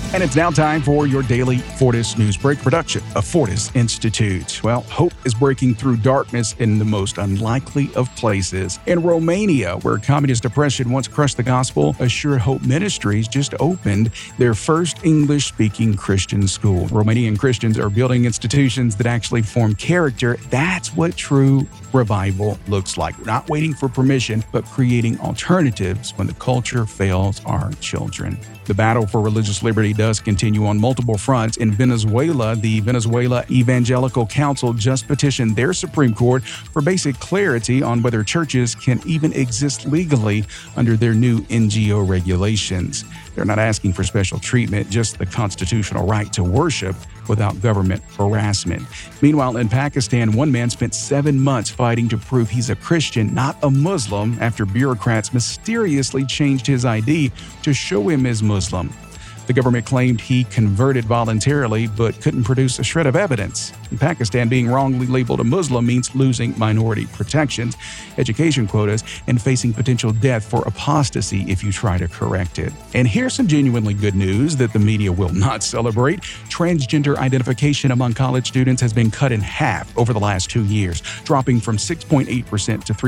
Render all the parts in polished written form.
And it's now time for your daily Fortis News Break production of Fortis Institute. Well, hope is breaking through darkness in the most unlikely of places. In Romania, where communist oppression once crushed the gospel, Assured Hope Ministries just opened their first English-speaking Christian school. Romanian Christians are building institutions that actually form character. That's what true revival looks like. We're not waiting for permission, but creating alternatives when the culture fails our children. The battle for religious liberty does continue on multiple fronts. In Venezuela, the Venezuela Evangelical Council just petitioned their Supreme Court for basic clarity on whether churches can even exist legally under their new NGO regulations. They're not asking for special treatment, just the constitutional right to worship without government harassment. Meanwhile, in Pakistan, one man spent 7 months fighting to prove he's a Christian, not a Muslim, after bureaucrats mysteriously changed his ID to show him as Muslim. The government claimed he converted voluntarily, but couldn't produce a shred of evidence. In Pakistan, being wrongly labeled a Muslim means losing minority protections, education quotas, and facing potential death for apostasy if you try to correct it. And here's some genuinely good news that the media will not celebrate. Transgender identification among college students has been cut in half over the last 2 years, dropping from 6.8% to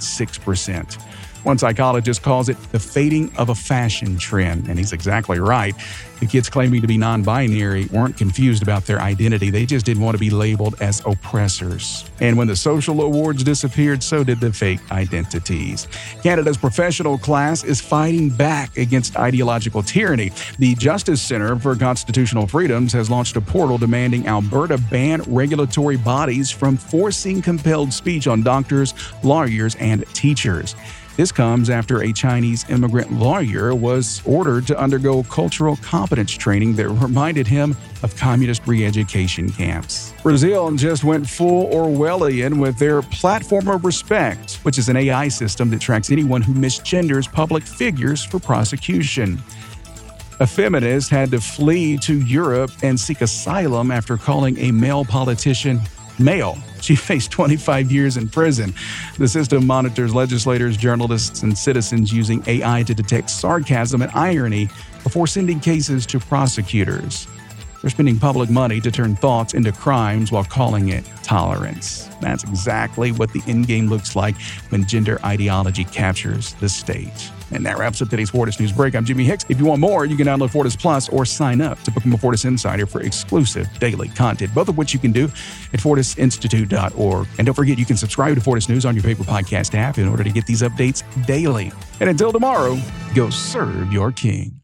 3.6%. One psychologist calls it the fading of a fashion trend, and he's exactly right. The kids claiming to be non-binary weren't confused about their identity. They just didn't want to be labeled as oppressors. And when the social awards disappeared, so did the fake identities. Canada's professional class is fighting back against ideological tyranny. The Justice Center for Constitutional Freedoms has launched a portal demanding Alberta ban regulatory bodies from forcing compelled speech on doctors, lawyers, and teachers. This comes after a Chinese immigrant lawyer was ordered to undergo cultural competence training that reminded him of communist re-education camps. Brazil just went full Orwellian with their Platform of Respect, which is an AI system that tracks anyone who misgenders public figures for prosecution. A feminist had to flee to Europe and seek asylum after calling a male politician male. She faced 25 years in prison. The system monitors legislators, journalists, and citizens using AI to detect sarcasm and irony before sending cases to prosecutors. They're spending public money to turn thoughts into crimes while calling it tolerance. That's exactly what the endgame looks like when gender ideology captures the stage. And that wraps up today's Fortis News Break. I'm Jimmy Hicks. If you want more, you can download Fortis Plus or sign up to become a Fortis Insider for exclusive daily content, both of which you can do at fortisinstitute.org. And don't forget, you can subscribe to Fortis News on your favorite podcast app in order to get these updates daily. And until tomorrow, go serve your king.